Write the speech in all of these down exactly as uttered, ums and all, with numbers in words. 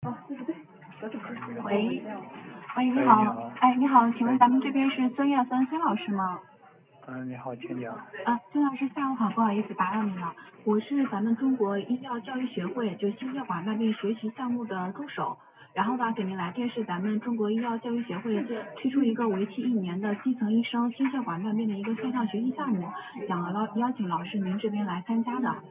喂，喂，你哎，你好， 好。 哎，你好，请问哎， 咱们这边是孙叶森孙老师吗？ 嗯，你好，请讲。 啊，孙老师下午好，不好意思打扰您了，我是咱们中国医药教育学会就心血管慢病学习项目的助手，然后吧给您来电是咱们中国医药教育学会推出一个为期一年的基层医生心血管慢病的一个线上学习项目，想邀邀请老师您这边来参加的。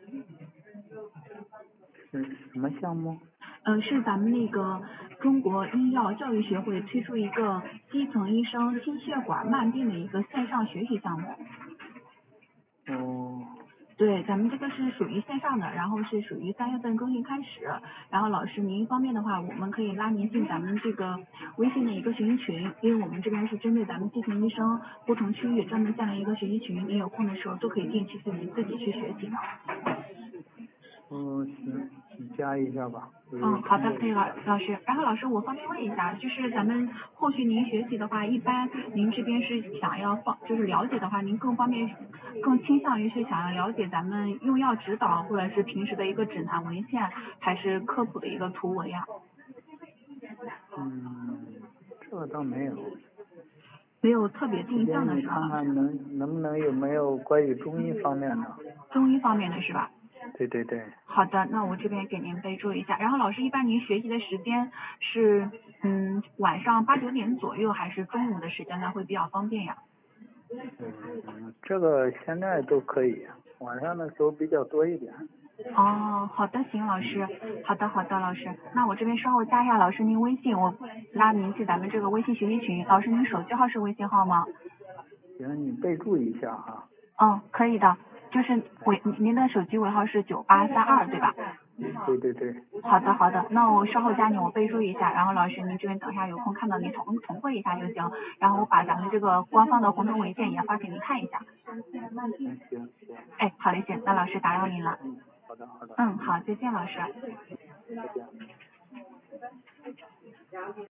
是什么项目？ 嗯，是咱们那个中国医药教育学会推出一个基层医生心血管慢病的一个线上学习项目。 哦。 对，咱们这个是属于线上的，然后是属于三月份更新开始。然后老师您方便的话，我们可以拉您进咱们这个微信的一个学习群，因为我们这边是针对咱们基层医生不同区域专门建了一个学习群，您有空的时候都可以定期自己自己去学习的。 哦，行，你加一下吧。 嗯，好的，可以老老师。然后老师，我方便问一下，就是咱们后续您学习的话，一般您这边是想要放，就是了解的话，您更方便，更倾向于是想要了解咱们用药指导，或者是平时的一个诊断文献，还是科普的一个图文呀？ 嗯，这个倒没有。 没有特别定向的你是吧？ 看看能能不能有没有关于中医方面的？ 中医方面的是吧？ 对对对。 好的，那我这边给您备注一下。然后老师，一般您学习的时间是嗯晚上八九点左右，还是中午的时间呢？会比较方便呀？ 嗯，这个现在都可以，晚上的时候比较多一点。 哦，好的，行，老师，好的，好的，老师，那我这边稍后加一下老师您微信，我拉您进咱们这个微信学习群。老师，您手机号是微信号吗？ 行，你备注一下哈。 嗯，可以的，就是尾您的手机尾号是九八三二对吧？ 对对对。 好的好的，那我稍后加你，我备注一下，然后老师您这边等一下有空看到您重重复一下就行，然后我把咱们这个官方的红头文件也发给您看一下。 行行行。 哎，好嘞，行，那老师打扰您了。 嗯，好的好的。 嗯，好，再见，老师。 再见。